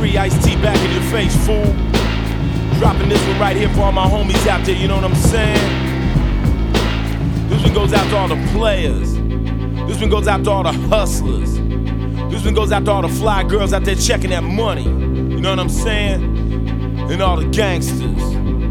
3, Ice-T back in your face, fool. Dropping this one right here for all my homies out there, you know what I'm saying? This one goes out to all the players. This one goes out to all the hustlers. This one goes out to all the fly girls out there checking that money. You know what I'm saying? And all the gangsters.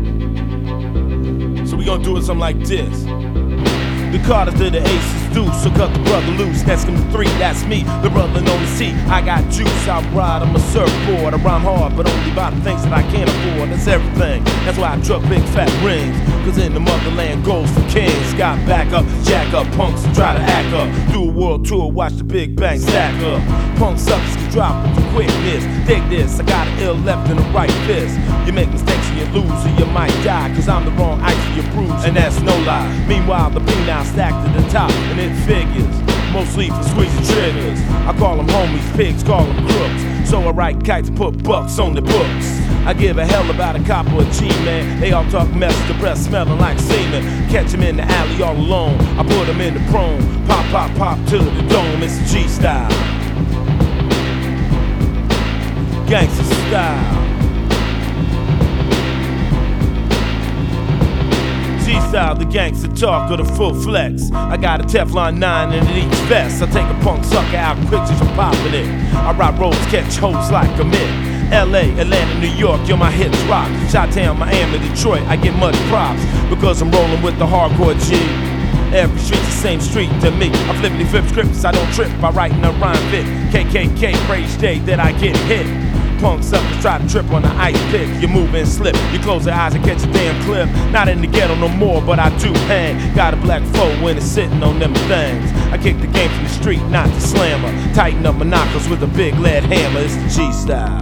So we gonna do it something like this. The Carters to the aces do, so cut the brother loose. Next come the 3, that's me, the brother known as T. I got juice, I ride on my surfboard. I rhyme hard, but only about the things that I can't afford. That's everything, that's why I truck big fat rings. Cause in the motherland goes for kings. Got back up, jack up, punks try to act up. Do a world tour, watch the big bang stack up. Punk suckers can drop with the quickness. Dig this, I got an ill left and a right fist. You make mistakes and you lose or you might die. Cause I'm the wrong ice for your bruise, and that's no lie. Meanwhile, the penile stacked to the top, and it figures mostly for squeezing triggers. I call them homies, pigs call them crooks. So I write kites and put bucks on the books. I give a hell about a cop or a G, man. They all talk mess, the breath smelling like semen. Catch them in the alley all alone, I put them in the prone. Pop, pop, pop to the dome, it's the G style. Gangsta style. G-style, the gangster talk or the full flex. I got a Teflon 9 in each vest. I take a punk sucker out quick just for popping it. I ride roads, catch hoes like a myth. LA, Atlanta, New York, yo, my hits rock. Chi-Town, Miami, Detroit, I get much props because I'm rolling with the hardcore G. Every street's the same street to me. I flippity flip scripts, I don't trip by writing a rhyme fit. KKK, praise day that I get hit. Punk suckers try to trip on the ice pick. You move and slip, you close your eyes and catch a damn clip. Not in the ghetto no more, but I do hang. Got a black foe when it's sitting on them things. I kick the game from the street, not the slammer. Tighten up my knuckles with a big lead hammer. It's the G-style.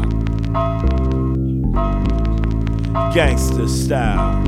Gangster style.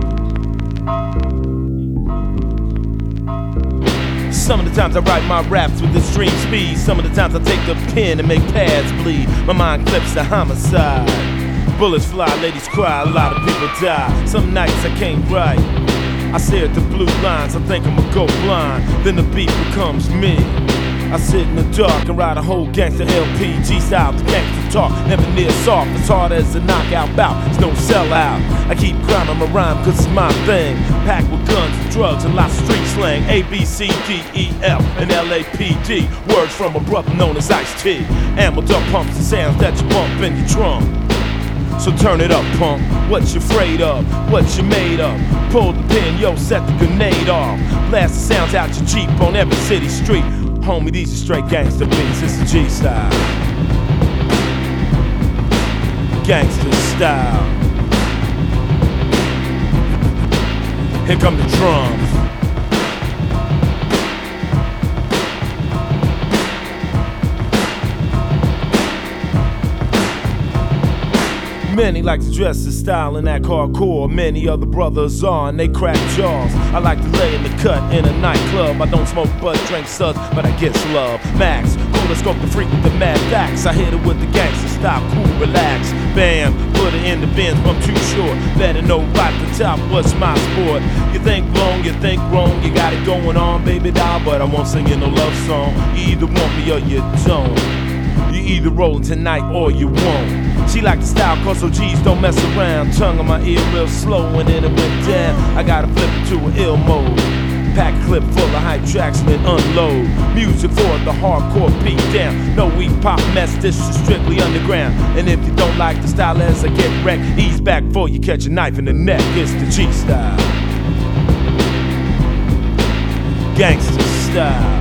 Some of the times I write my raps with extreme speed. Some of the times I take the pen and make pads bleed. My mind clips the homicide. Bullets fly, ladies cry, a lot of people die. Some nights I can't write. I stare at the blue lines, I think I'ma go blind. Then the beat becomes me. I sit in the dark and write a whole gangster LP. G-style, the gangster talk, never near soft. As hard as a knockout bout, it's no sellout. I keep grinding my rhyme cause it's my thing. Packed with guns and drugs and lots of street slang. A, B, C, D, E, F, and L-A-P-D. Words from a brother known as Ice-T. Ammo dump pumps the sounds that you bump in your trunk. So turn it up, punk. What you afraid of? What you made of? Pull the pin, yo, set the grenade off. Blast the sounds out your Jeep on every city street. Homie, these are straight gangster beats. It's the G-style. Gangster style. Here come the drums. Many like to dress the style and act hardcore. Many other brothers are and they crack jaws. I like to lay in the cut in a nightclub. I don't smoke bud, drink suds, but I get love. Max, cool, let's go the freak with the mad facts. I hit it with the gangster style, cool, relax. Bam, put it in the bins, but I'm too short. Better know right at the top what's my sport. You think long, you think wrong, you got it going on, baby doll, but I won't sing you no love song. You either want me or you don't. You either rollin' tonight or you won't. She like the style cause OGs don't mess around. Tongue on my ear real slow and then it went down. I gotta flip it to an ill mode. Pack clip full of hype tracks and then unload. Music for the hardcore beat down. No weak pop mess, this is strictly underground. And if you don't like the style as I get wrecked, ease back before you catch a knife in the neck. It's the G-style. Gangster style.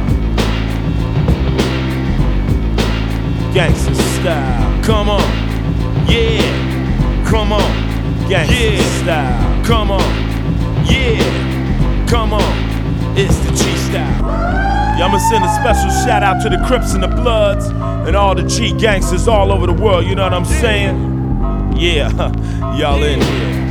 Gangster style. Come on. Yeah, come on, gangsta style. Come on, yeah, come on, it's the G-style. Yeah, I'ma send a special shout out to the Crips and the Bloods and all the G gangsters all over the world, you know what I'm saying? Yeah, y'all in here.